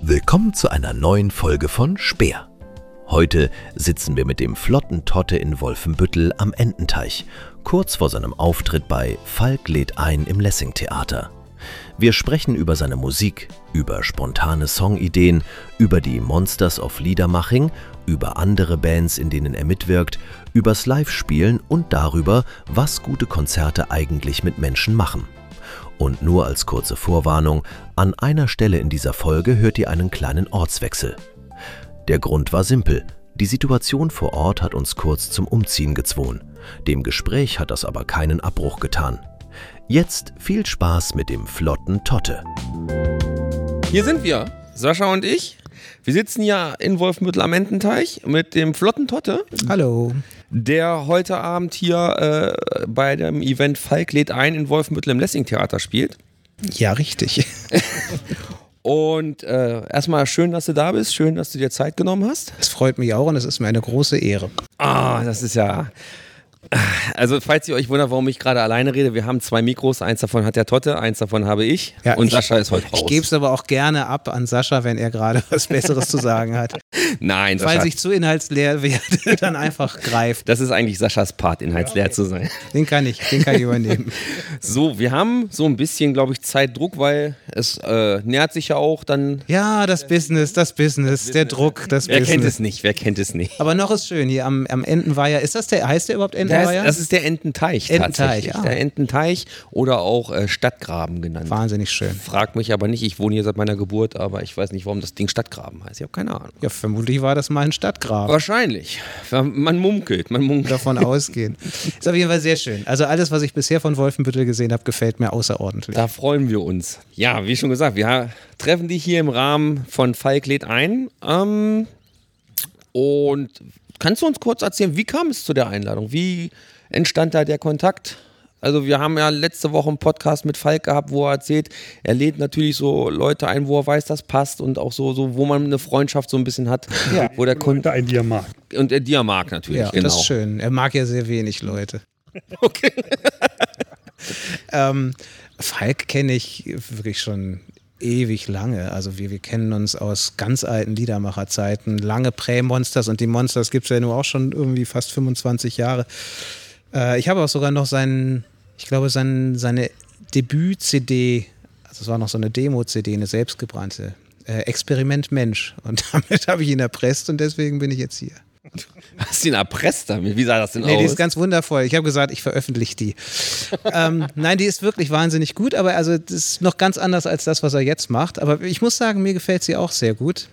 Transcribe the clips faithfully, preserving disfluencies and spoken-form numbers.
Willkommen zu einer neuen Folge von Speer. Heute sitzen wir mit dem flotten Totte in Wolfenbüttel am Ententeich, kurz vor seinem Auftritt bei Falk lädt ein im Lessing-Theater. Wir sprechen über seine Musik, über spontane Songideen, über die Monsters of Liedermaching, über andere Bands, in denen er mitwirkt, übers Live-Spielen und darüber, was gute Konzerte eigentlich mit Menschen machen. Und nur als kurze Vorwarnung, an einer Stelle in dieser Folge hört ihr einen kleinen Ortswechsel. Der Grund war simpel, die Situation vor Ort hat uns kurz zum Umziehen gezwungen. Dem Gespräch hat das aber keinen Abbruch getan. Jetzt viel Spaß mit dem flotten Totte. Hier sind wir, Sascha und ich. Wir sitzen ja in Wolfenbüttel am Ententeich mit dem flotten Totte. Hallo. Der heute Abend hier äh, bei dem Event Falk lädt ein in Wolfenbüttel im Lessing-Theater spielt. Ja, richtig. Und äh, erstmal schön, dass du da bist. Schön, dass du dir Zeit genommen hast. Es freut mich auch und es ist mir eine große Ehre. Ah, das ist ja... Also falls ihr euch wundert, warum ich gerade alleine rede, wir haben zwei Mikros, eins davon hat der Totte, eins davon habe ich ja, und ich, Sascha ist heute raus. Ich gebe es aber auch gerne ab an Sascha, wenn er gerade was Besseres zu sagen hat. Nein, Sascha. Falls ich zu inhaltsleer werde, dann einfach greift. Das ist eigentlich Saschas Part, inhaltsleer ja, okay. zu sein. Den kann ich, den kann ich übernehmen. So, wir haben so ein bisschen, glaube ich, Zeitdruck, weil es äh, nähert sich ja auch dann... Ja, das Business, das Business, der Druck, das wer Business. Wer kennt es nicht, wer kennt es nicht. Aber noch ist schön, hier am, am Entenweiher, ist das der, heißt der überhaupt Entenweiher? Das, das ist der Ententeich, Ententeich tatsächlich. Ja. Der Ententeich oder auch äh, Stadtgraben genannt. Wahnsinnig schön. Frag mich aber nicht, ich wohne hier seit meiner Geburt, aber ich weiß nicht, warum das Ding Stadtgraben heißt. Ich habe keine Ahnung. Ja, vermutlich war das mal ein Stadtgraben. Wahrscheinlich. Man munkelt, man munkelt. Davon ausgehen. Ist auf jeden Fall sehr schön. Also alles, was ich bisher von Wolfenbüttel gesehen habe, gefällt mir außerordentlich. Da freuen wir uns. Ja, wie schon gesagt, wir treffen dich hier im Rahmen von Falk lädt ein. Ähm, und kannst du uns kurz erzählen, wie kam es zu der Einladung? Wie entstand da der Kontakt? Also wir haben ja letzte Woche einen Podcast mit Falk gehabt, wo er erzählt, er lädt natürlich so Leute ein, wo er weiß, das passt und auch so, so wo man eine Freundschaft so ein bisschen hat. Ja, wo der Kunde ein die er mag. Und der die er mag natürlich, ja, genau. Das ist schön. Er mag ja sehr wenig Leute. Okay. ähm, Falk kenne ich wirklich schon ewig lange. Also wir, wir kennen uns aus ganz alten Liedermacherzeiten, lange Prä-Monsters und die Monsters gibt es ja nur auch schon irgendwie fast fünfundzwanzig Jahre. Äh, ich habe auch sogar noch seinen, ich glaube sein, seine Debüt-C D, also es war noch so eine Demo-C D, eine selbstgebrannte, äh, Experiment Mensch. Und damit habe ich ihn erpresst und deswegen bin ich jetzt hier. Hast du ihn erpresst damit? Wie sah das denn nee, aus? Die ist ganz wundervoll. Ich habe gesagt, ich veröffentliche die. ähm, nein, die ist wirklich wahnsinnig gut, aber also das ist noch ganz anders als das, was er jetzt macht. Aber ich muss sagen, mir gefällt sie auch sehr gut.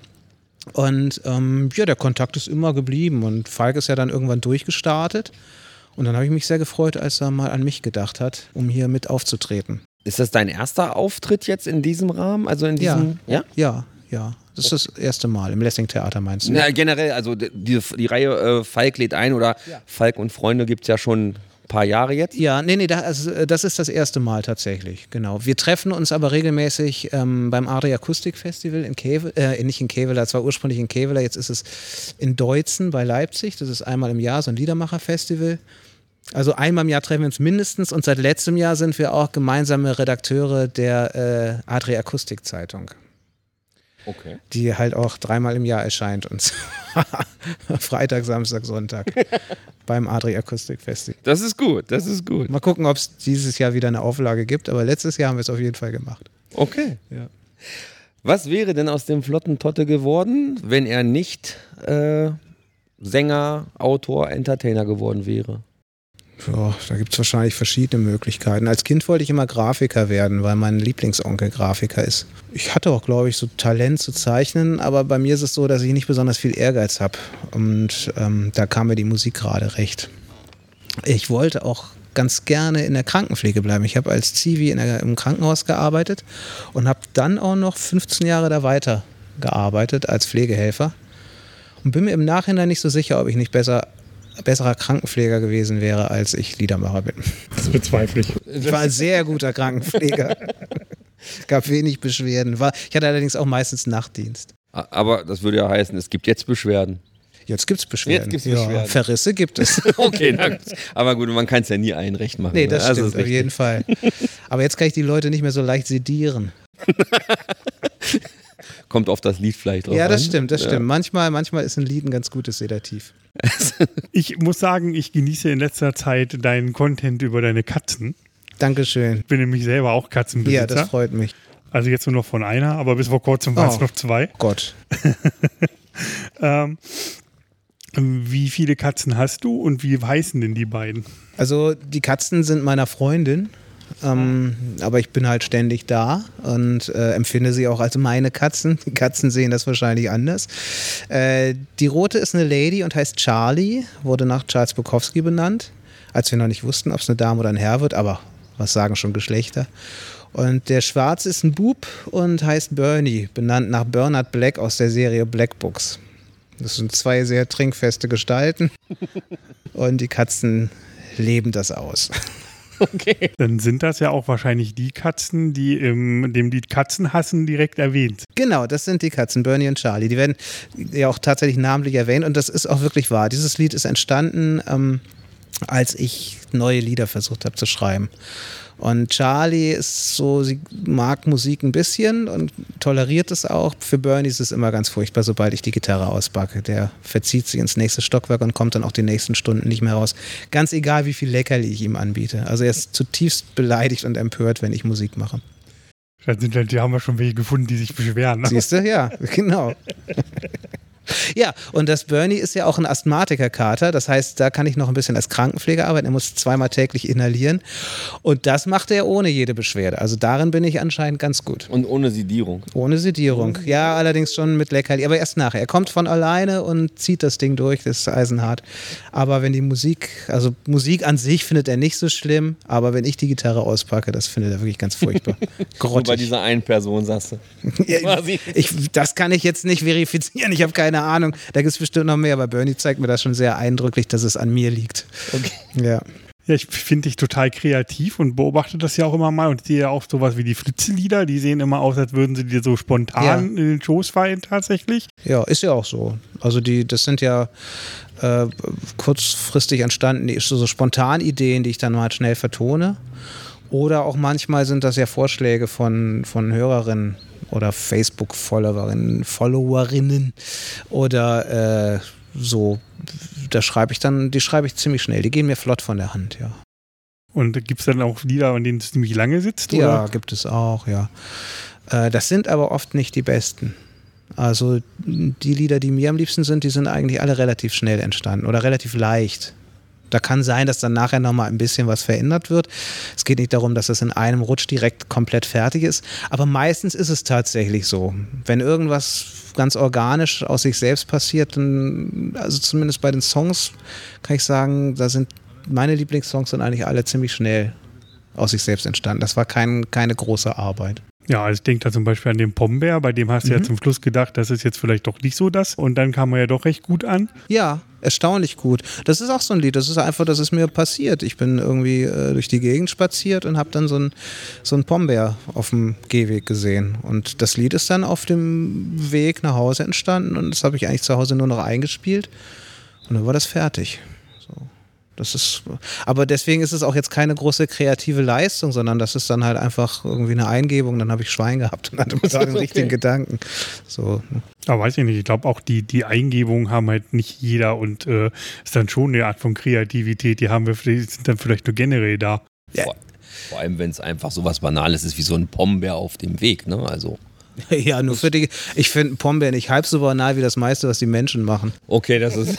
Und ähm, ja, der Kontakt ist immer geblieben und Falk ist ja dann irgendwann durchgestartet. Und dann habe ich mich sehr gefreut, als er mal an mich gedacht hat, um hier mit aufzutreten. Ist das dein erster Auftritt jetzt in diesem Rahmen? Also in diesem, ja, ja? Ja, ja. Das ist das erste Mal im Lessing-Theater, meinst du? Ja, generell, also die, die Reihe äh, Falk lädt ein oder ja. Falk und Freunde gibt es ja schon ein paar Jahre jetzt. Ja, nee, nee, das, also, das ist das erste Mal tatsächlich, genau. Wir treffen uns aber regelmäßig ähm, beim Adria Akustik Festival in Kevela, äh, nicht in Kevela, es war ursprünglich in Kevela, jetzt ist es in Deutzen bei Leipzig, das ist einmal im Jahr so ein Liedermacher-Festival. Also einmal im Jahr treffen wir uns mindestens und seit letztem Jahr sind wir auch gemeinsame Redakteure der äh, Adria Akustik Zeitung. Okay. Die halt auch dreimal im Jahr erscheint und Freitag, Samstag, Sonntag beim Adria Akustik Festival. Das ist gut, das ist gut. Mal gucken, ob es dieses Jahr wieder eine Auflage gibt, aber letztes Jahr haben wir es auf jeden Fall gemacht. Okay. Ja. Was wäre denn aus dem flotten Totte geworden, wenn er nicht äh, Sänger, Autor, Entertainer geworden wäre? Ja, da gibt es wahrscheinlich verschiedene Möglichkeiten. Als Kind wollte ich immer Grafiker werden, weil mein Lieblingsonkel Grafiker ist. Ich hatte auch, glaube ich, so Talent zu zeichnen, aber bei mir ist es so, dass ich nicht besonders viel Ehrgeiz habe. Und ähm, da kam mir die Musik gerade recht. Ich wollte auch ganz gerne in der Krankenpflege bleiben. Ich habe als Zivi in der, im Krankenhaus gearbeitet und habe dann auch noch fünfzehn Jahre da weiter gearbeitet als Pflegehelfer. Und bin mir im Nachhinein nicht so sicher, ob ich nicht besser besserer Krankenpfleger gewesen wäre, als ich Liedermacher bin. Das bezweifle ich. Ich war ein sehr guter Krankenpfleger. Es gab wenig Beschwerden. War, ich hatte allerdings auch meistens Nachtdienst. Aber das würde ja heißen, es gibt jetzt Beschwerden. Jetzt gibt es Beschwerden. Jetzt gibt's Beschwerden. Ja, Verrisse gibt es. Okay, na gut. Aber gut, man kann es ja nie allen recht machen. Nee, das also stimmt, auf jeden Fall. Aber jetzt kann ich die Leute nicht mehr so leicht sedieren. Kommt auf das Lied vielleicht drauf Ja, das an. stimmt, das Ja. stimmt. Manchmal, manchmal ist ein Lied ein ganz gutes Sedativ. Ich muss sagen, ich genieße in letzter Zeit deinen Content über deine Katzen. Dankeschön. Ich bin nämlich selber auch Katzenbesitzer. Ja, das freut mich. Also jetzt nur noch von einer, aber bis vor kurzem waren es Oh. noch zwei. Gott. Ähm, wie viele Katzen hast du und wie heißen denn die beiden? Also die Katzen sind meiner Freundin, ähm, aber ich bin halt ständig da und äh, empfinde sie auch als meine Katzen. Die Katzen sehen das wahrscheinlich anders. Äh, die rote ist eine Lady und heißt Charlie, wurde nach Charles Bukowski benannt, als wir noch nicht wussten, ob es eine Dame oder ein Herr wird, aber was sagen schon Geschlechter. Und der schwarze ist ein Bub und heißt Bernie, benannt nach Bernard Black aus der Serie Black Books. Das sind zwei sehr trinkfeste Gestalten und die Katzen leben das aus. Okay. Dann sind das ja auch wahrscheinlich die Katzen, die im dem Lied Katzen hassen direkt erwähnt. Genau, das sind die Katzen, Bernie und Charlie. Die werden ja auch tatsächlich namentlich erwähnt und das ist auch wirklich wahr. Dieses Lied ist entstanden, ähm, als ich neue Lieder versucht habe zu schreiben. Und Charlie ist so, sie mag Musik ein bisschen und toleriert es auch. Für Bernie ist es immer ganz furchtbar, sobald ich die Gitarre auspacke. Der verzieht sich ins nächste Stockwerk und kommt dann auch die nächsten Stunden nicht mehr raus. Ganz egal, wie viel Leckerli ich ihm anbiete. Also er ist zutiefst beleidigt und empört, wenn ich Musik mache. Da sind halt, die haben wir schon welche gefunden, die sich beschweren. Ne? Siehst du? Ja, genau. Ja, und das Bernie ist ja auch ein Asthmatiker-Kater. Das heißt, da kann ich noch ein bisschen als Krankenpfleger arbeiten. Er muss zweimal täglich inhalieren. Und das macht er ohne jede Beschwerde. Also darin bin ich anscheinend ganz gut. Und ohne Sedierung. Ohne Sedierung. Ja, allerdings schon mit Leckerli. Aber erst nachher. Er kommt von alleine und zieht das Ding durch. Das ist eisenhart. Aber wenn die Musik, also Musik an sich findet er nicht so schlimm. Aber wenn ich die Gitarre auspacke, das findet er wirklich ganz furchtbar. Nur bei Grottig. dieser einen Person, sagst du. Ja, quasi. ich, das kann ich jetzt nicht verifizieren. Ich habe keine Ahnung. Da gibt es bestimmt noch mehr. Aber Bernie zeigt mir das schon sehr eindrücklich, dass es an mir liegt. Okay. Ja. Ja, ich finde dich total kreativ und beobachte das ja auch immer mal und sehe ja auch sowas wie die Fritze-Lieder. Die sehen immer aus, als würden sie dir so spontan Ja. in den Schoß fallen tatsächlich. Ja, ist ja auch so. Also die, das sind ja äh, kurzfristig entstanden, die so, so Spontanideen, die ich dann mal schnell vertone. Oder auch manchmal sind das ja Vorschläge von, von Hörerinnen oder Facebook-Followerinnen, Followerinnen oder äh, so. Da schreibe ich dann, die schreibe ich ziemlich schnell. Die gehen mir flott von der Hand, ja. Und gibt es dann auch Lieder, an denen es ziemlich lange sitzt? Ja, Oder? gibt es auch, ja. Äh, das sind aber oft nicht die besten. Also die Lieder, die mir am liebsten sind, die sind eigentlich alle relativ schnell entstanden oder relativ leicht. Da kann sein, dass dann nachher nochmal ein bisschen was verändert wird. Es geht nicht darum, dass es in einem Rutsch direkt komplett fertig ist. Aber meistens ist es tatsächlich so. Wenn irgendwas ganz organisch aus sich selbst passiert, dann, also zumindest bei den Songs, kann ich sagen, da sind meine Lieblingssongs sind eigentlich alle ziemlich schnell aus sich selbst entstanden. Das war kein, keine große Arbeit. Ja, also ich denke da zum Beispiel an den Pombeer, bei dem hast du Mhm. ja zum Schluss gedacht, das ist jetzt vielleicht doch nicht so das. Und dann kam er ja doch recht gut an. Ja, erstaunlich gut. Das ist auch so ein Lied, das ist einfach, das ist mir passiert. Ich bin irgendwie äh, durch die Gegend spaziert und habe dann so einen so einen Pombeer auf dem Gehweg gesehen. Und das Lied ist dann auf dem Weg nach Hause entstanden und das habe ich eigentlich zu Hause nur noch eingespielt und dann war das fertig. So. Das ist, aber deswegen ist es auch jetzt keine große kreative Leistung, sondern das ist dann halt einfach irgendwie eine Eingebung. Dann habe ich Schwein gehabt und hatte da den Okay. richtigen Gedanken. So. Aber weiß ich nicht, ich glaube auch die, die Eingebungen haben halt nicht jeder und äh, ist dann schon eine Art von Kreativität, die haben wir vielleicht, sind dann vielleicht nur generell da. Ja. Vor, vor allem, wenn es einfach so was Banales ist wie so ein Pombeer auf dem Weg, ne? Also, Ja, nur für die. Ich finde Pombeer nicht halb so banal wie das meiste, was die Menschen machen. okay, das ist.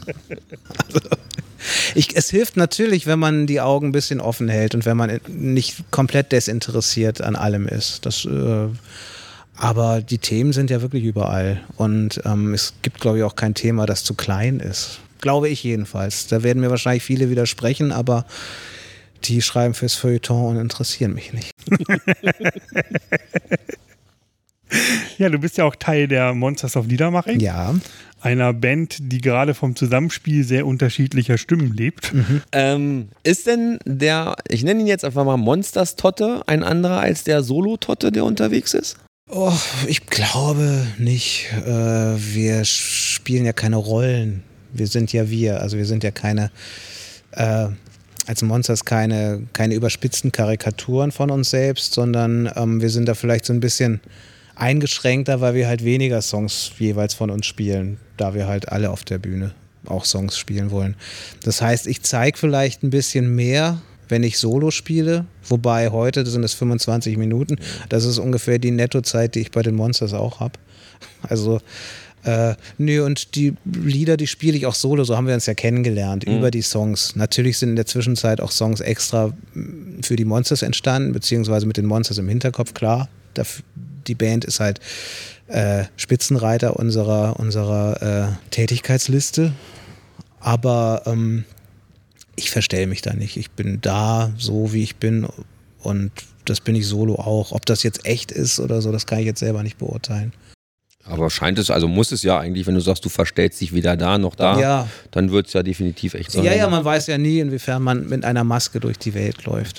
Ich, es hilft natürlich, wenn man die Augen ein bisschen offen hält und wenn man nicht komplett desinteressiert an allem ist. Das, äh, aber die Themen sind ja wirklich überall. Und ähm, es gibt, glaube ich, auch kein Thema, das zu klein ist. Glaube ich jedenfalls. Da werden mir wahrscheinlich viele widersprechen, aber die schreiben fürs Feuilleton und interessieren mich nicht. Ja, du bist ja auch Teil der Monsters of Liedermaching, Ja. einer Band, die gerade vom Zusammenspiel sehr unterschiedlicher Stimmen lebt. ähm, ist denn der, ich nenne ihn jetzt einfach mal Monsters-Totte, ein anderer als der Solo-Totte, der unterwegs ist? Oh, ich glaube nicht. Äh, wir spielen ja keine Rollen. Wir sind ja wir. Also wir sind ja keine, äh, als Monsters keine, keine überspitzten Karikaturen von uns selbst, sondern ähm, wir sind da vielleicht so ein bisschen eingeschränkter, weil wir halt weniger Songs jeweils von uns spielen, da wir halt alle auf der Bühne auch Songs spielen wollen. Das heißt, ich zeige vielleicht ein bisschen mehr, wenn ich Solo spiele, wobei heute sind es fünfundzwanzig Minuten. Das ist ungefähr die Nettozeit, die ich bei den Monsters auch habe. Also, äh, nö, und die Lieder, die spiele ich auch solo, so haben wir uns ja kennengelernt, mhm. über die Songs. Natürlich sind in der Zwischenzeit auch Songs extra für die Monsters entstanden, beziehungsweise mit den Monsters im Hinterkopf, klar. Dafür, die Band ist halt äh, Spitzenreiter unserer, unserer äh, Tätigkeitsliste. Aber ähm, ich verstelle mich da nicht. Ich bin da, so wie ich bin, und das bin ich solo auch. Ob das jetzt echt ist oder so, das kann ich jetzt selber nicht beurteilen. Aber scheint es, also muss es ja eigentlich, wenn du sagst, du verstellst dich weder da noch da, ja. dann wird es ja definitiv echt sein. Ja, ja, man weiß ja nie, inwiefern man mit einer Maske durch die Welt läuft.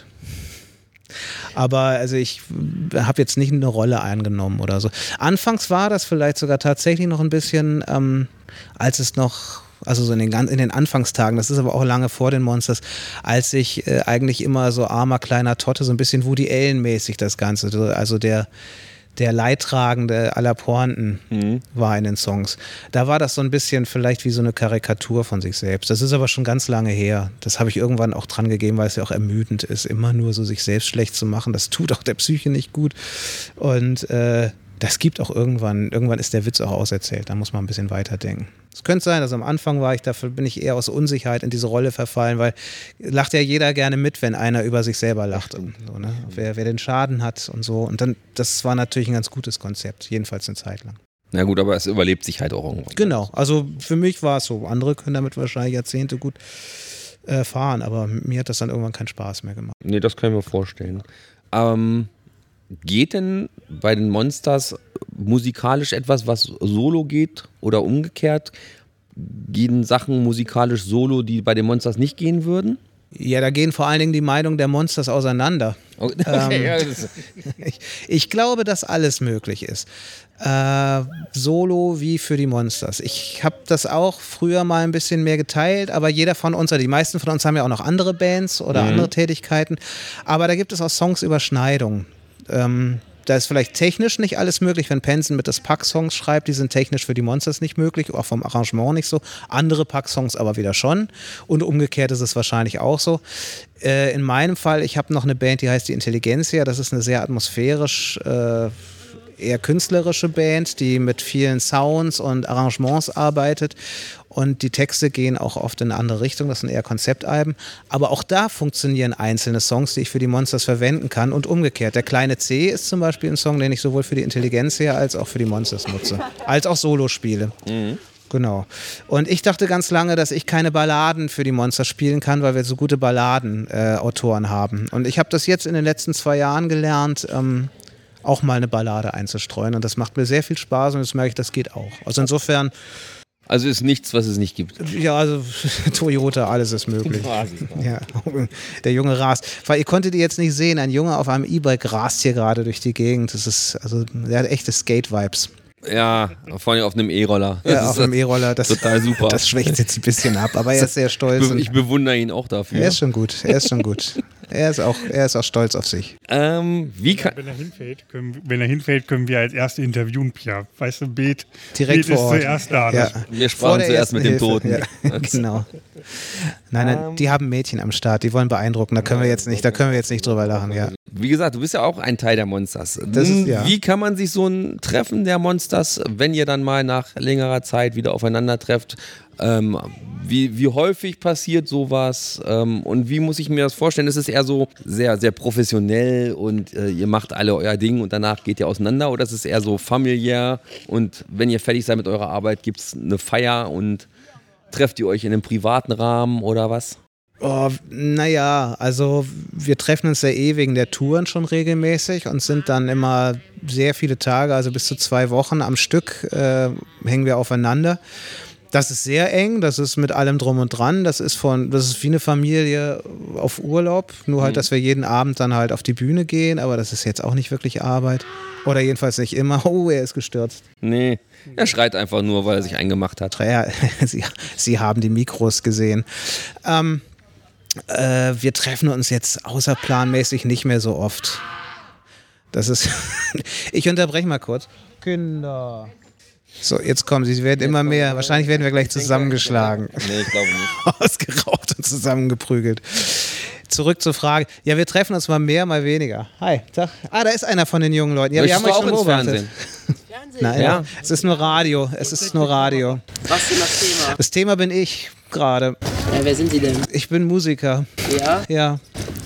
Aber also ich habe jetzt nicht eine Rolle eingenommen oder so. Anfangs war das vielleicht sogar tatsächlich noch ein bisschen, ähm, als es noch... Also so in den, in den Anfangstagen, das ist aber auch lange vor den Monsters, als ich äh, eigentlich immer so armer kleiner Totte, so ein bisschen Woody Allen-mäßig das Ganze, also der, der Leidtragende aller Pointen mhm. war in den Songs. Da war das so ein bisschen vielleicht wie so eine Karikatur von sich selbst. Das ist aber schon ganz lange her. Das habe ich irgendwann auch dran gegeben, weil es ja auch ermüdend ist, immer nur so sich selbst schlecht zu machen. Das tut auch der Psyche nicht gut. Und äh, das gibt auch irgendwann, irgendwann ist der Witz auch auserzählt, da muss man ein bisschen weiterdenken. Es könnte sein, dass am Anfang war ich, dafür bin ich eher aus Unsicherheit in diese Rolle verfallen, weil lacht ja jeder gerne mit, wenn einer über sich selber lacht. Und so, ne? wer, wer den Schaden hat und so. Und dann, das war natürlich ein ganz gutes Konzept, jedenfalls eine Zeit lang. Na gut, aber es überlebt sich halt auch irgendwann. Genau, also für mich war es so. Andere können damit wahrscheinlich Jahrzehnte gut äh, fahren, aber mir hat das dann irgendwann keinen Spaß mehr gemacht. Nee, das kann ich mir vorstellen. Ähm... Geht denn bei den Monsters musikalisch etwas, was solo geht oder umgekehrt? Gehen Sachen musikalisch solo, die bei den Monsters nicht gehen würden? Ja, da gehen vor allen Dingen die Meinungen der Monsters auseinander. Okay, ähm, ja, das ich, ich glaube, dass alles möglich ist. Äh, solo wie für die Monsters. Ich habe das auch früher mal ein bisschen mehr geteilt, aber jeder von uns, oder die meisten von uns haben ja auch noch andere Bands oder mhm. andere Tätigkeiten. Aber da gibt es auch Songs-Überschneidungen. Ähm, da ist vielleicht technisch nicht alles möglich, wenn Penson mit das Pack-Songs schreibt, die sind technisch für die Monsters nicht möglich, auch vom Arrangement nicht so. Andere Pack-Songs aber wieder schon. Und umgekehrt ist es wahrscheinlich auch so. Äh, in meinem Fall, ich habe noch eine Band, die heißt die Intelligenzia, das ist eine sehr atmosphärisch, äh, eher künstlerische Band, die mit vielen Sounds und Arrangements arbeitet. Und die Texte gehen auch oft in eine andere Richtung, das sind eher Konzeptalben. Aber auch da funktionieren einzelne Songs, die ich für die Monsters verwenden kann und umgekehrt. Der kleine C ist zum Beispiel ein Song, den ich sowohl für die Intelligenz her als auch für die Monsters nutze. Als auch Solo spiele. Mhm. Genau. Und ich dachte ganz lange, dass ich keine Balladen für die Monsters spielen kann, weil wir so gute Balladenautoren äh, haben. Und ich habe das jetzt in den letzten zwei Jahren gelernt, ähm, auch mal eine Ballade einzustreuen. Und das macht mir sehr viel Spaß und jetzt merke ich, das geht auch. Also insofern... Also ist nichts, was es nicht gibt. Ja, also Toyota, alles ist möglich. Ja, der Junge rast. Weil ihr konntet die jetzt nicht sehen, ein Junge auf einem E-Bike rast hier gerade durch die Gegend. Das ist, also, der hat echte Skate-Vibes. Ja, vor allem auf einem E-Roller. Ja, auf einem E-Roller. Das, total super. Das schwächt jetzt ein bisschen ab, aber er ist sehr stolz. Ich, be- ich bewundere ihn auch dafür. Er ist schon gut, er ist schon gut. Er ist auch, er ist auch stolz auf sich. Ähm, wie kann wenn er hinfällt, können, wenn er hinfällt, können wir als Erste interviewen, Pia. Weißt du, Bet, direkt Bet vor Ort. ist zuerst da. Ja. Wir sprachen zuerst mit dem Toten. Ja, genau. Nein, nein, die haben Mädchen am Start, die wollen beeindrucken. Da können wir jetzt nicht, da können wir jetzt nicht drüber lachen. Ja. Wie gesagt, du bist ja auch ein Teil der Monsters. Das ist, ja. Wie kann man sich so ein Treffen der Monsters, wenn ihr dann mal nach längerer Zeit wieder aufeinander trefft, ähm, wie, wie häufig passiert sowas ähm, und wie muss ich mir das vorstellen? Ist es eher so sehr, sehr professionell und äh, ihr macht alle euer Ding und danach geht ihr auseinander oder ist es eher so familiär und wenn ihr fertig seid mit eurer Arbeit, gibt es eine Feier und trefft ihr euch in einem privaten Rahmen oder was? Oh, naja, also wir treffen uns ja eh wegen der Touren schon regelmäßig und sind dann immer sehr viele Tage, also bis zu zwei Wochen am Stück äh, hängen wir aufeinander. Das ist sehr eng, das ist mit allem drum und dran, das ist von, das ist wie eine Familie auf Urlaub, nur halt, dass wir jeden Abend dann halt auf die Bühne gehen, aber das ist jetzt auch nicht wirklich Arbeit. Oder jedenfalls nicht immer. Oh, er ist gestürzt. Nee, er schreit einfach nur, weil er sich eingemacht hat. Ja, Sie, Sie haben die Mikros gesehen. Ähm, äh, wir treffen uns jetzt außerplanmäßig nicht mehr so oft. Das ist. Ich unterbreche mal kurz. Kinder. So, jetzt kommen sie. Sie werden immer mehr. Wahrscheinlich werden wir gleich zusammengeschlagen. Nee, ich glaube nicht. Ausgeraubt und zusammengeprügelt. Zurück zur Frage. Ja, wir treffen uns mal mehr, mal weniger. Hi, Tag. Ah, da ist einer von den jungen Leuten. Ja, Möchtest wir haben du euch auch schon ins beobachtet. Fernsehen? Nein, Ja. es ist nur Radio. Es ist nur Radio. Was ist denn das Thema? Das Thema bin ich gerade. Ja, wer sind Sie denn? Ich bin Musiker. Ja? Ja.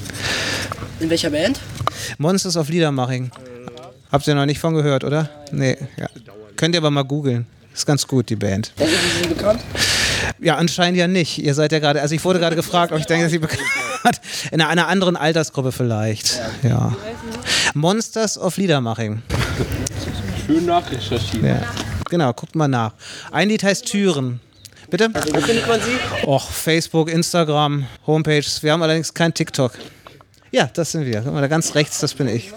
In welcher Band? Monsters of Liedermaching. Habt ihr noch nicht von gehört, oder? Nee. Ja. Könnt ihr aber mal googeln. Ist ganz gut, die Band. Denken Sie, Sie sind bekannt? Ja, anscheinend ja nicht. Ihr seid ja gerade, also ich wurde gerade gefragt, ob ich denke, dass ihr bekannt seid. In einer anderen Altersgruppe vielleicht. Ja. Monsters of Liedermaching. Schön nachrecherchiert. Ja. Genau, guckt mal nach. Ein Lied heißt Türen. Bitte? Wo findet man Sie? Och, Facebook, Instagram, Homepages. Wir haben allerdings kein TikTok. Ja, das sind wir. Guck mal, da ganz rechts, das bin ich.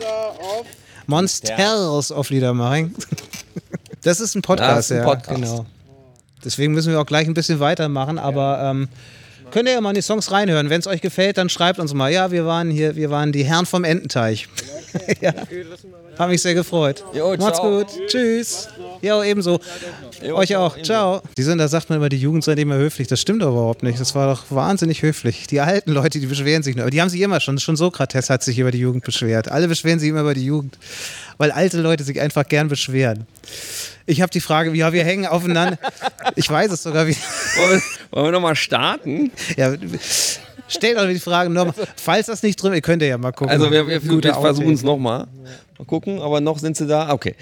Monsters of Liedermaching. Das ist ein Podcast, Ja, ja. das ist ein Podcast. Genau. Deswegen müssen wir auch gleich ein bisschen weitermachen, aber ähm, könnt ihr ja mal in die Songs reinhören. Wenn es euch gefällt, dann schreibt uns mal. Ja, wir waren hier, wir waren die Herren vom Ententeich. Ja. Hab mich sehr gefreut. Jo, Macht's ciao. gut. Tschüss. Jo, ebenso. Euch auch. Ciao. Die sind, da sagt man immer, die Jugend sei nicht mehr höflich. Das stimmt aber überhaupt nicht. Das war doch wahnsinnig höflich. Die alten Leute, die beschweren sich nur. Aber die haben sich immer schon. Schon Sokrates hat sich über die Jugend beschwert. Alle beschweren sich immer über die Jugend. Weil alte Leute sich einfach gern beschweren. Ich habe die Frage, ja, wir hängen aufeinander. Ich weiß es sogar. Wie Wollen wir, wollen wir nochmal starten? ja, stellt euch die Frage nochmal. Falls das nicht drin ist, könnt ihr ja mal gucken. Also wir, wir, Gute wir versuchen es Outtakes. nochmal. Mal gucken, aber noch sind sie da? Okay.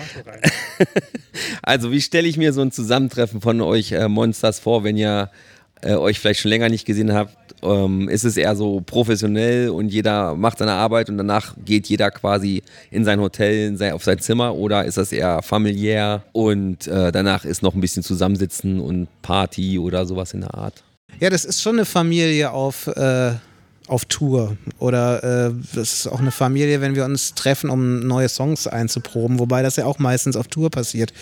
Also wie stelle ich mir so ein Zusammentreffen von euch äh, Monsters vor, wenn ihr äh, euch vielleicht schon länger nicht gesehen habt? Ähm, ist es eher so professionell und jeder macht seine Arbeit und danach geht jeder quasi in sein Hotel, in sein, auf sein Zimmer, oder ist das eher familiär und äh, danach ist noch ein bisschen Zusammensitzen und Party oder sowas in der Art? Ja, das ist schon eine Familie auf, äh, auf Tour. Oder äh, das ist auch eine Familie, wenn wir uns treffen, um neue Songs einzuproben, wobei das ja auch meistens auf Tour passiert.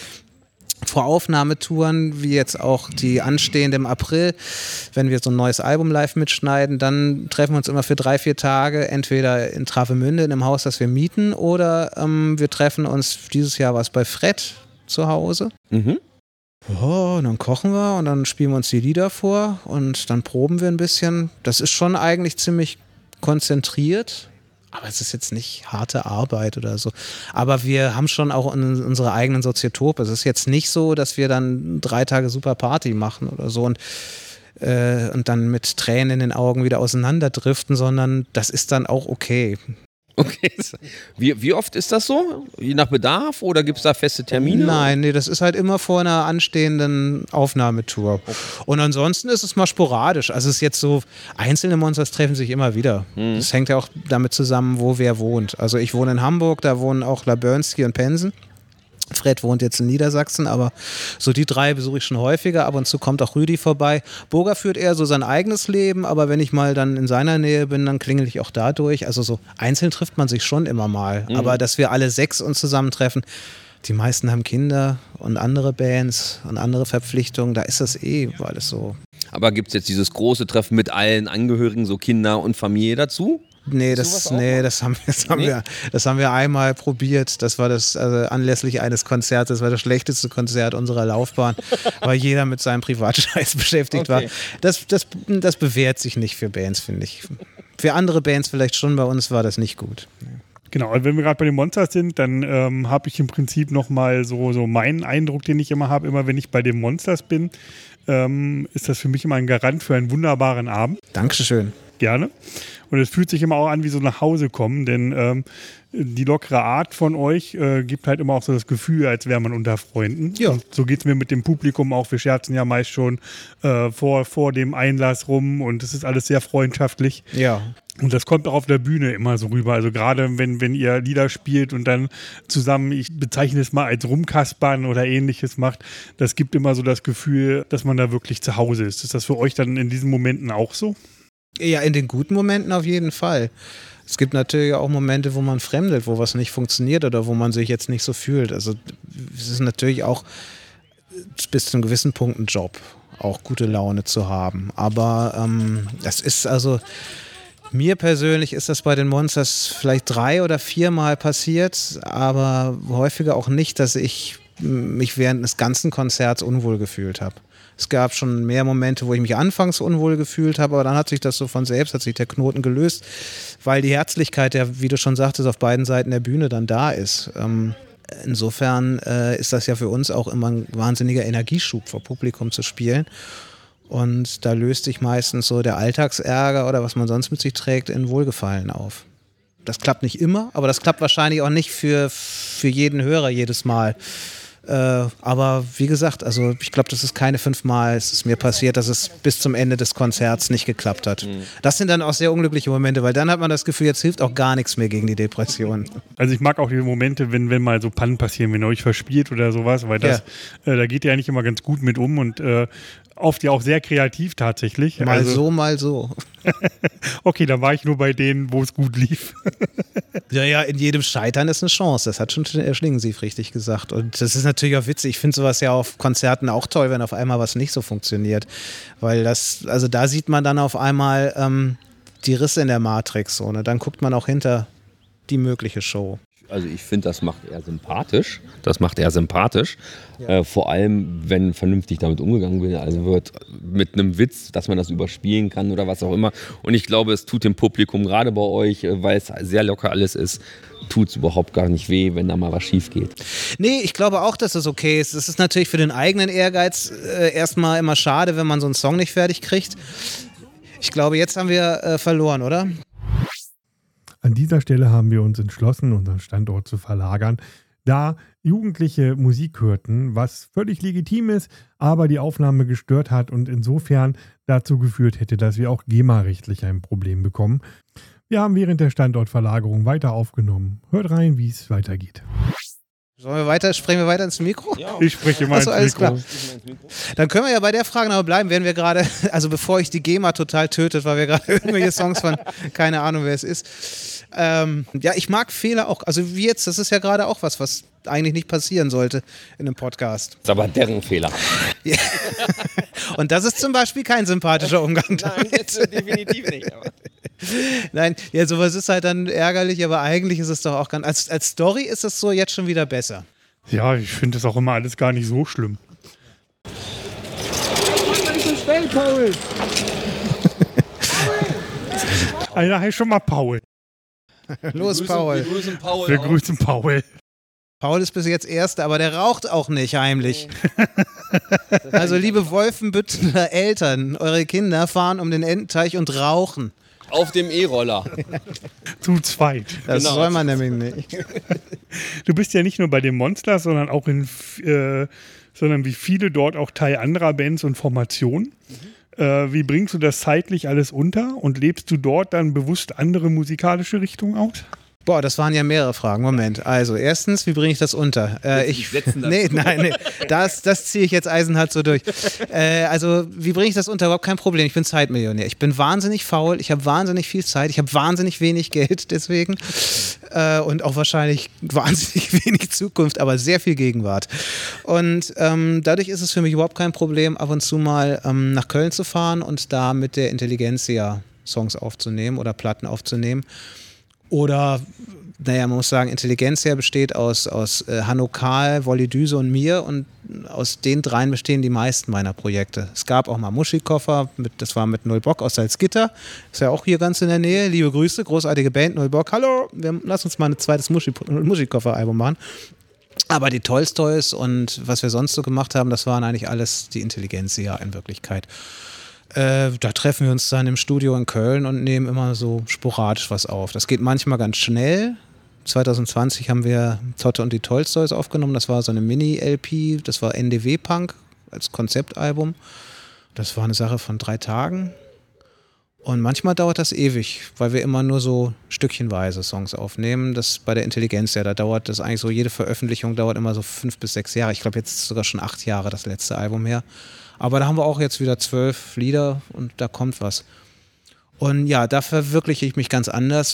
Vor Aufnahmetouren, wie jetzt auch die anstehende im April, wenn wir so ein neues Album live mitschneiden, dann treffen wir uns immer für drei, vier Tage, entweder in Travemünde in einem Haus, das wir mieten, oder ähm, wir treffen uns, dieses Jahr war es bei Fred zu Hause. Mhm. Oh, und dann kochen wir und dann spielen wir uns die Lieder vor und dann proben wir ein bisschen. Das ist schon eigentlich ziemlich konzentriert. Aber es ist jetzt nicht harte Arbeit oder so. Aber wir haben schon auch in, unsere eigenen Soziotope. Es ist jetzt nicht so, dass wir dann drei Tage super Party machen oder so und, äh, und dann mit Tränen in den Augen wieder auseinanderdriften, sondern das ist dann auch okay. Okay. Wie, wie oft ist das so? Je nach Bedarf oder gibt es da feste Termine? Nein, nee, das ist halt immer vor einer anstehenden Aufnahmetour. Und ansonsten ist es mal sporadisch. Also es ist jetzt so, einzelne Monsters treffen sich immer wieder. Mhm. Das hängt ja auch damit zusammen, wo wer wohnt. Also ich wohne in Hamburg, da wohnen auch Labernski und Pensen. Fred wohnt jetzt in Niedersachsen, aber so die drei besuche ich schon häufiger. Ab und zu kommt auch Rüdi vorbei. Burger führt eher so sein eigenes Leben, aber wenn ich mal dann in seiner Nähe bin, dann klingel ich auch da durch. Also so einzeln trifft man sich schon immer mal. Mhm. Aber dass wir alle sechs uns zusammentreffen, die meisten haben Kinder und andere Bands und andere Verpflichtungen, da ist das eh alles so. Aber gibt es jetzt dieses große Treffen mit allen Angehörigen, so Kinder und Familie dazu? Nee, das, nee das, haben, das, haben Nee? wir, das haben wir einmal probiert. Das war das also anlässlich eines Konzerts. Das war das schlechteste Konzert unserer Laufbahn, weil jeder mit seinem Privatscheiß beschäftigt Okay. war. Das, das, das bewährt sich nicht für Bands, finde ich. Für andere Bands vielleicht schon, bei uns war das nicht gut. Genau, und wenn wir gerade bei den Monsters sind, dann ähm, habe ich im Prinzip nochmal so, so meinen Eindruck, den ich immer habe, immer wenn ich bei den Monsters bin, ähm, ist das für mich immer ein Garant für einen wunderbaren Abend. Dankeschön. Gerne. Und es fühlt sich immer auch an wie so nach Hause kommen, denn ähm, die lockere Art von euch äh, gibt halt immer auch so das Gefühl, als wäre man unter Freunden. Ja. Und so geht es mir mit dem Publikum auch. Wir scherzen ja meist schon äh, vor, vor dem Einlass rum und es ist alles sehr freundschaftlich. Ja. Und das kommt auch auf der Bühne immer so rüber. Also gerade wenn, wenn ihr Lieder spielt und dann zusammen, ich bezeichne es mal als Rumkaspern oder ähnliches macht, das gibt immer so das Gefühl, dass man da wirklich zu Hause ist. Ist das für euch dann in diesen Momenten auch so? Ja, in den guten Momenten auf jeden Fall. Es gibt natürlich auch Momente, wo man fremdelt, wo was nicht funktioniert oder wo man sich jetzt nicht so fühlt. Also es ist natürlich auch bis zu einem gewissen Punkt ein Job, auch gute Laune zu haben. Aber ähm, das ist also, Mir persönlich ist das bei den Monsters vielleicht drei oder viermal passiert, aber häufiger auch nicht, dass ich mich während des ganzen Konzerts unwohl gefühlt habe. Es gab schon mehr Momente, wo ich mich anfangs unwohl gefühlt habe, aber dann hat sich das so von selbst, hat sich der Knoten gelöst, weil die Herzlichkeit, der, wie du schon sagtest, auf beiden Seiten der Bühne dann da ist. Ähm, insofern äh, ist das ja für uns auch immer ein wahnsinniger Energieschub, vor Publikum zu spielen. Und da löst sich meistens so der Alltagsärger oder was man sonst mit sich trägt in Wohlgefallen auf. Das klappt nicht immer, aber das klappt wahrscheinlich auch nicht für, für jeden Hörer jedes Mal. Äh, aber wie gesagt, also ich glaube, das ist keine fünfmal, es ist mir passiert, dass es bis zum Ende des Konzerts nicht geklappt hat. Mhm. Das sind dann auch sehr unglückliche Momente, weil dann hat man das Gefühl, jetzt hilft auch gar nichts mehr gegen die Depression. Also ich mag auch diese Momente, wenn, wenn mal so Pannen passieren, wenn ihr euch verspielt oder sowas, weil das, ja. äh, da geht ihr eigentlich immer ganz gut mit um und äh, oft ja auch sehr kreativ tatsächlich. Mal also, so, mal so. Okay, dann war ich nur bei denen, wo es gut lief. Ja, ja, in jedem Scheitern ist eine Chance. Das hat schon Herr Schlingensief richtig gesagt. Und das ist natürlich auch witzig. Ich finde sowas ja auf Konzerten auch toll, wenn auf einmal was nicht so funktioniert. Weil das, also da sieht man dann auf einmal ähm, die Risse in der Matrix. So, ne? Dann guckt man auch hinter die mögliche Show. Also ich finde, das macht er sympathisch. Das macht er sympathisch. Ja. Äh, vor allem, wenn vernünftig damit umgegangen wird. Also wird mit einem Witz, dass man das überspielen kann oder was auch immer. Und ich glaube, es tut dem Publikum, gerade bei euch, weil es sehr locker alles ist, tut es überhaupt gar nicht weh, wenn da mal was schief geht. Nee, ich glaube auch, dass es okay ist. Es ist natürlich für den eigenen Ehrgeiz äh, erstmal immer schade, wenn man so einen Song nicht fertig kriegt. Ich glaube, jetzt haben wir äh, verloren, oder? An dieser Stelle haben wir uns entschlossen, unseren Standort zu verlagern, da Jugendliche Musik hörten, was völlig legitim ist, aber die Aufnahme gestört hat und insofern dazu geführt hätte, dass wir auch GEMA-rechtlich ein Problem bekommen. Wir haben während der Standortverlagerung weiter aufgenommen. Hört rein, wie es weitergeht. Sollen wir weiter, sprechen wir weiter ins Mikro? Ja. Ich spreche mal Achso, ins Mikro. Klar. Dann können wir ja bei der Frage noch bleiben, werden wir gerade, also bevor ich die GEMA total tötet, weil wir gerade irgendwelche Songs von, keine Ahnung wer es ist. Ähm, ja, ich mag Fehler auch, also wie jetzt, das ist ja gerade auch was, was eigentlich nicht passieren sollte in einem Podcast. Das ist aber deren Fehler. Ja. Und das ist zum Beispiel kein sympathischer Umgang damit. Nein, das definitiv nicht. Aber. Nein, ja, sowas ist halt dann ärgerlich, aber eigentlich ist es doch auch ganz, als, als Story ist es so jetzt schon wieder besser. Ja, ich finde das auch immer alles gar nicht so schlimm. Mach mal nicht so schnell, Paul. Einer heißt schon mal Paul. Los, wir grüßen, Paul. Wir grüßen Paul. Wir grüßen Paul. Paul ist bis jetzt Erster, aber der raucht auch nicht heimlich. Also liebe Wolfenbütteler Eltern, eure Kinder fahren um den Ententeich und rauchen. Auf dem E-Roller. Zu zweit. Das Genau. soll man nämlich nicht. Du bist ja nicht nur bei den Monsters, sondern auch in, äh, sondern wie viele dort auch Teil anderer Bands und Formationen. Mhm. Äh, wie bringst du das zeitlich alles unter und lebst du dort dann bewusst andere musikalische Richtungen aus? Boah, das waren ja mehrere Fragen. Moment. Also, erstens, wie bringe ich das unter? Äh, ich, nee, nein, nee. Das, das ziehe ich jetzt eisenhart so durch. Äh, also, wie bringe ich das unter? Überhaupt kein Problem. Ich bin Zeitmillionär. Ich bin wahnsinnig faul. Ich habe wahnsinnig viel Zeit. Ich habe wahnsinnig wenig Geld deswegen. Äh, und auch wahrscheinlich wahnsinnig wenig Zukunft, aber sehr viel Gegenwart. Und ähm, dadurch ist es für mich überhaupt kein Problem, ab und zu mal ähm, nach Köln zu fahren und da mit der Intelligentsia Songs aufzunehmen oder Platten aufzunehmen. Oder, naja, man muss sagen, Intelligentsia besteht aus, aus äh, Hanno Kahl, Wolli Düse und mir und aus den dreien bestehen die meisten meiner Projekte. Es gab auch mal Muschikoffer, mit, das war mit Null Bock aus Salzgitter, ist ja auch hier ganz in der Nähe. Liebe Grüße, großartige Band, Null Bock. Hallo, wir, lass uns mal ein zweites Muschikoffer-Album machen. Aber die Tolstoys und was wir sonst so gemacht haben, das waren eigentlich alles die Intelligentsia in Wirklichkeit. Äh, da treffen wir uns dann im Studio in Köln und nehmen immer so sporadisch was auf. Das geht manchmal ganz schnell. zwanzig zwanzig haben wir Totte und die Tolstoys aufgenommen. Das war so eine Mini-L P. Das war N D W-Punk als Konzeptalbum. Das war eine Sache von drei Tagen. Und manchmal dauert das ewig, weil wir immer nur so stückchenweise Songs aufnehmen. Das bei der Intelligentsia, da dauert das eigentlich so, jede Veröffentlichung dauert immer so fünf bis sechs Jahre. Ich glaube, jetzt ist sogar schon acht Jahre das letzte Album her. Aber da haben wir auch jetzt wieder zwölf Lieder und da kommt was. Und ja, da verwirkliche ich mich ganz anders.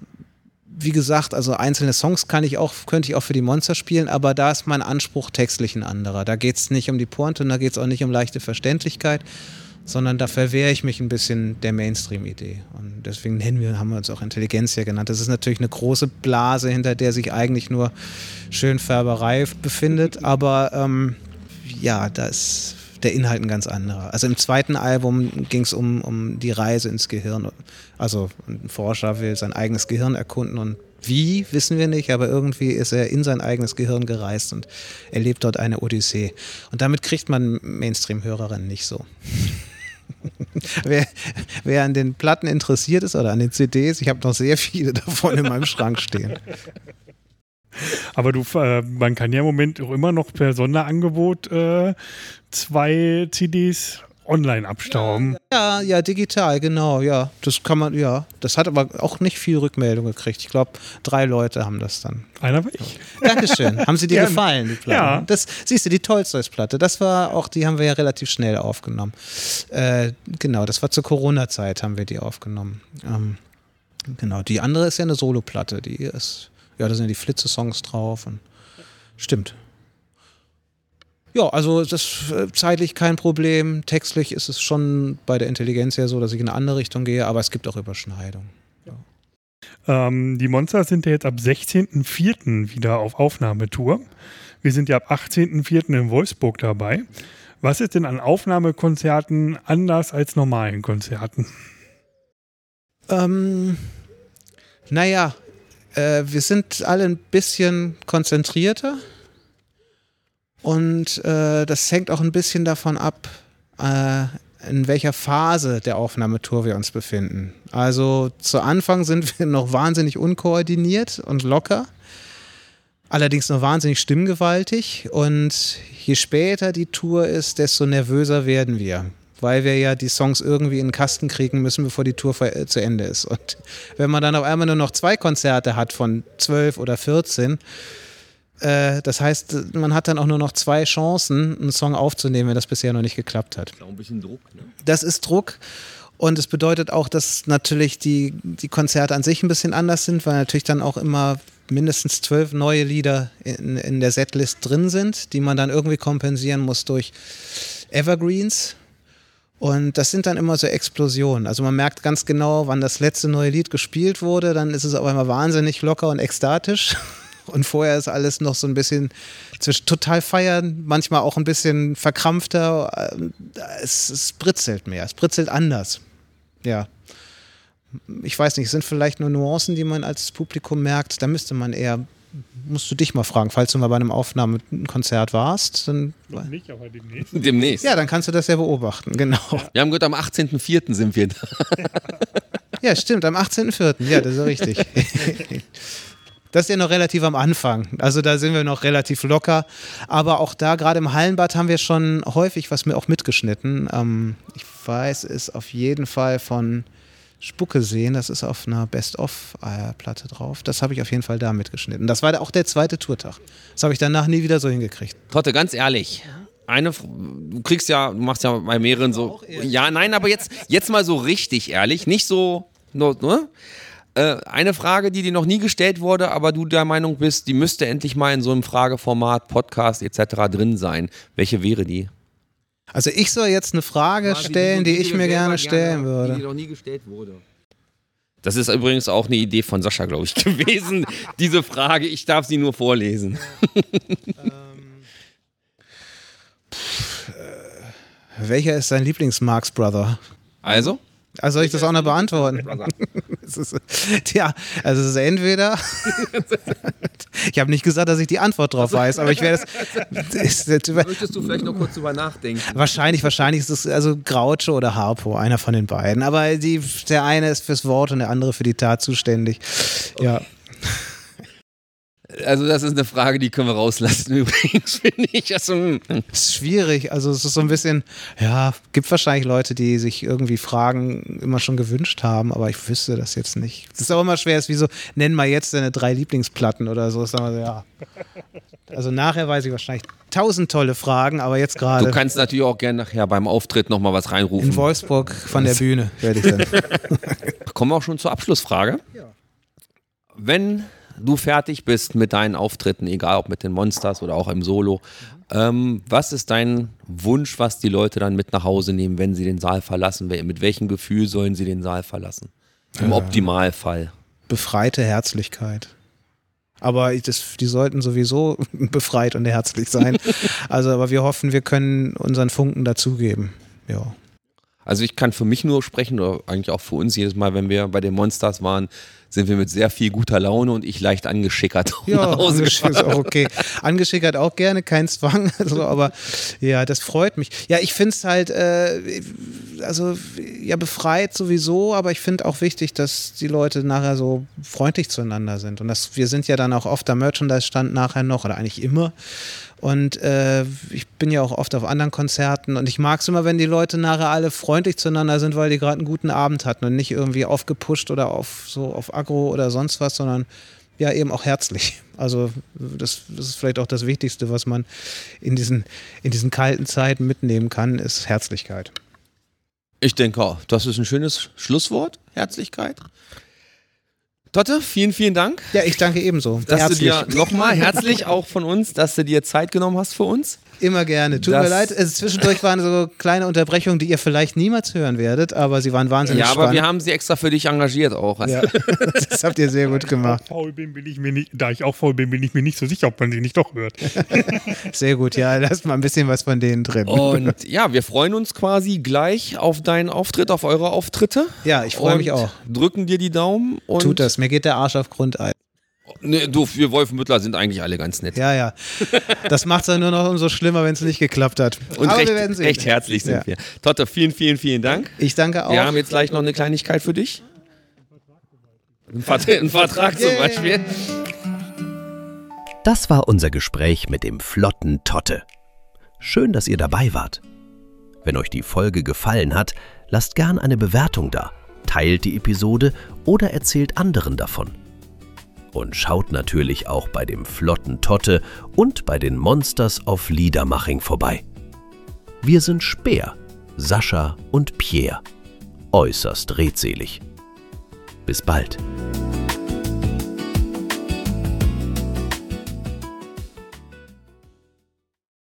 Wie gesagt, also einzelne Songs kann ich auch, könnte ich auch für die Monster spielen, aber da ist mein Anspruch textlich ein anderer. Da geht es nicht um die Pointe und da geht es auch nicht um leichte Verständlichkeit, sondern da verwehre ich mich ein bisschen der Mainstream-Idee. Und deswegen nennen wir, haben wir uns auch Intelligenzia genannt. Das ist natürlich eine große Blase, hinter der sich eigentlich nur Schönfärberei befindet, aber ähm, ja, da ist der Inhalt ein ganz anderer. Also im zweiten Album ging es um, um die Reise ins Gehirn. Also ein Forscher will sein eigenes Gehirn erkunden und wie, wissen wir nicht, aber irgendwie ist er in sein eigenes Gehirn gereist und erlebt dort eine Odyssee. Und damit kriegt man Mainstream-Hörerinnen nicht so. wer, wer an den Platten interessiert ist oder an den C Ds, ich habe noch sehr viele davon in meinem Schrank stehen. Aber du, äh, man kann ja im Moment auch immer noch per Sonderangebot äh, zwei C Ds online abstauben. Ja, ja, digital, genau, ja. Das kann man, ja. Das hat aber auch nicht viel Rückmeldung gekriegt. Ich glaube, drei Leute haben das dann. Einer war ich. Dankeschön. Haben sie dir Gerne. gefallen, die Platten? Ja. Das, siehst du, die Tolstoys-Platte, das war auch, die haben wir ja relativ schnell aufgenommen. Äh, genau, das war zur Corona-Zeit, haben wir die aufgenommen. Ähm, genau, die andere ist ja eine Solo-Platte, die ist, ja, da sind ja die Flitze-Songs drauf und stimmt. Ja, also das ist äh, zeitlich kein Problem. Textlich ist es schon bei der Intelligenzia so, dass ich in eine andere Richtung gehe, aber es gibt auch Überschneidungen. Ja. Ähm, die Monsters sind ja jetzt ab sechzehnten vierten wieder auf Aufnahmetour. Wir sind ja ab achtzehnten vierten in Wolfsburg dabei. Was ist denn an Aufnahmekonzerten anders als normalen Konzerten? Ähm, naja, äh, wir sind alle ein bisschen konzentrierter. Und äh, das hängt auch ein bisschen davon ab, äh, in welcher Phase der Aufnahmetour wir uns befinden. Also zu Anfang sind wir noch wahnsinnig unkoordiniert und locker, allerdings noch wahnsinnig stimmgewaltig. Und je später die Tour ist, desto nervöser werden wir, weil wir ja die Songs irgendwie in den Kasten kriegen müssen, bevor die Tour zu Ende ist. Und wenn man dann auf einmal nur noch zwei Konzerte hat von zwölf oder vierzehn, das heißt, man hat dann auch nur noch zwei Chancen, einen Song aufzunehmen, wenn das bisher noch nicht geklappt hat. Das ist auch ein bisschen Druck, ne? Das ist Druck und es bedeutet auch, dass natürlich die, die Konzerte an sich ein bisschen anders sind, weil natürlich dann auch immer mindestens zwölf neue Lieder in, in der Setlist drin sind, die man dann irgendwie kompensieren muss durch Evergreens. Und das sind dann immer so Explosionen. Also man merkt ganz genau, wann das letzte neue Lied gespielt wurde, dann ist es auf einmal wahnsinnig locker und ekstatisch. Und vorher ist alles noch so ein bisschen zwischen total feiern, manchmal auch ein bisschen verkrampfter. Es, es britzelt mehr, es britzelt anders. Ja. Ich weiß nicht, es sind vielleicht nur Nuancen, die man als Publikum merkt. Da müsste man eher, musst du dich mal fragen, falls du mal bei einem Aufnahmekonzert warst. Dann, Noch nicht, aber demnächst. Demnächst. Ja, dann kannst du das ja beobachten, genau. Wir haben gehört, am achtzehnten vierten sind wir da. Ja, stimmt, am achtzehnten vierten Ja, das ist richtig. Das ist ja noch relativ am Anfang, also da sind wir noch relativ locker, aber auch da, gerade im Hallenbad, haben wir schon häufig was mir auch mitgeschnitten. Ähm, ich weiß es auf jeden Fall von Spucke sehen, das ist auf einer Best-of-Platte drauf, das habe ich auf jeden Fall da mitgeschnitten. Das war auch der zweite Tourtag, das habe ich danach nie wieder so hingekriegt. Totte, ganz ehrlich, eine, du kriegst ja, du machst ja bei mehreren so, ja, nein, aber jetzt, jetzt mal so richtig ehrlich, nicht so, ne? Eine Frage, die dir noch nie gestellt wurde, aber du der Meinung bist, die müsste endlich mal in so einem Frageformat, Podcast et cetera drin sein. Welche wäre die? Also ich soll jetzt eine Frage stellen, die, die, die ich mir gerne stellen gerne, würde. Die dir noch nie gestellt wurde. Das ist übrigens auch eine Idee von Sascha, glaube ich, gewesen, diese Frage. Ich darf sie nur vorlesen. ähm, pff, äh, welcher ist dein Lieblings-Marx-Brother? Also? Also soll ich das auch noch beantworten? Es ist, tja, also es ist entweder, ich habe nicht gesagt, dass ich die Antwort drauf weiß, aber ich werde es... Möchtest du vielleicht noch kurz drüber nachdenken? Wahrscheinlich, wahrscheinlich ist es also Groucho oder Harpo, einer von den beiden. Aber die, der eine ist fürs Wort und der andere für die Tat zuständig. Okay. Ja. Also das ist eine Frage, die können wir rauslassen übrigens, finde ich. Also, es ist schwierig, also es ist so ein bisschen, ja, gibt wahrscheinlich Leute, die sich irgendwie Fragen immer schon gewünscht haben, aber ich wüsste das jetzt nicht. Es ist auch immer schwer, es ist wie so, nenn mal jetzt deine drei Lieblingsplatten oder so. Sagen wir so, ja. Also nachher weiß ich wahrscheinlich tausend tolle Fragen, aber jetzt gerade... Du kannst natürlich auch gerne nachher beim Auftritt nochmal was reinrufen. In Wolfsburg von der Bühne werde ich dann. Kommen wir auch schon zur Abschlussfrage. Ja. Wenn du fertig bist mit deinen Auftritten, egal ob mit den Monsters oder auch im Solo, ähm, was ist dein Wunsch, was die Leute dann mit nach Hause nehmen, wenn sie den Saal verlassen? Mit welchem Gefühl sollen sie den Saal verlassen? Im äh, Optimalfall. Befreite Herzlichkeit. Aber das, die sollten sowieso befreit und herzlich sein. Also, aber wir hoffen, wir können unseren Funken dazugeben. Ja. Also ich kann für mich nur sprechen, oder eigentlich auch für uns jedes Mal, wenn wir bei den Monsters waren, sind wir mit sehr viel guter Laune und ich leicht angeschickert ja, nach Hause gefahren. Ist auch okay. Angeschickert auch gerne, kein Zwang. Also, aber ja, das freut mich. Ja, ich finde es halt, äh, also ja, befreit sowieso, aber ich finde auch wichtig, dass die Leute nachher so freundlich zueinander sind. Und das, wir sind ja dann auch oft am Merchandise-Stand nachher noch, oder eigentlich immer. Und äh, ich bin ja auch oft auf anderen Konzerten und ich mag es immer, wenn die Leute nachher alle freundlich zueinander sind, weil die gerade einen guten Abend hatten und nicht irgendwie aufgepusht oder auf so auf Aggro oder sonst was, sondern ja eben auch herzlich. Also das, das ist vielleicht auch das Wichtigste, was man in diesen, in diesen kalten Zeiten mitnehmen kann, ist Herzlichkeit. Ich denke auch, das ist ein schönes Schlusswort, Herzlichkeit. Totte, vielen, vielen Dank. Ja, ich danke ebenso. Dass herzlich. du dir nochmal herzlich auch von uns, dass du dir Zeit genommen hast für uns. Immer gerne. Tut das mir leid, also zwischendurch waren so kleine Unterbrechungen, die ihr vielleicht niemals hören werdet, aber sie waren wahnsinnig spannend. Ja, aber spannend. wir haben sie extra für dich engagiert auch. Ja, das habt ihr sehr gut gemacht. Da ich, faul bin, bin ich mir nicht, da ich auch faul bin, bin ich mir nicht so sicher, ob man sie nicht doch hört. Sehr gut, ja, lasst mal ein bisschen was von denen drin. Und ja, wir freuen uns quasi gleich auf deinen Auftritt, auf eure Auftritte. Ja, ich freue mich auch. Drücken dir die Daumen. Und tut das, mir geht der Arsch auf Grundeis. Nee, du, wir Wolfenbüttler sind eigentlich alle ganz nett. Ja, ja. Das macht es dann nur noch umso schlimmer, wenn es nicht geklappt hat. Und aber recht, wir werden sehen. recht herzlich sind ja. wir. Totte, vielen, vielen, vielen Dank. Ich danke auch. Wir haben jetzt gleich noch eine Kleinigkeit für dich. Ein Vertrag, ein Vertrag zum Beispiel. Das war unser Gespräch mit dem flotten Totte. Schön, dass ihr dabei wart. Wenn euch die Folge gefallen hat, lasst gern eine Bewertung da, teilt die Episode oder erzählt anderen davon. Und schaut natürlich auch bei dem flotten Totte und bei den Monsters of Liedermaching vorbei. Wir sind Speer, Sascha und Pierre. Äußerst redselig. Bis bald.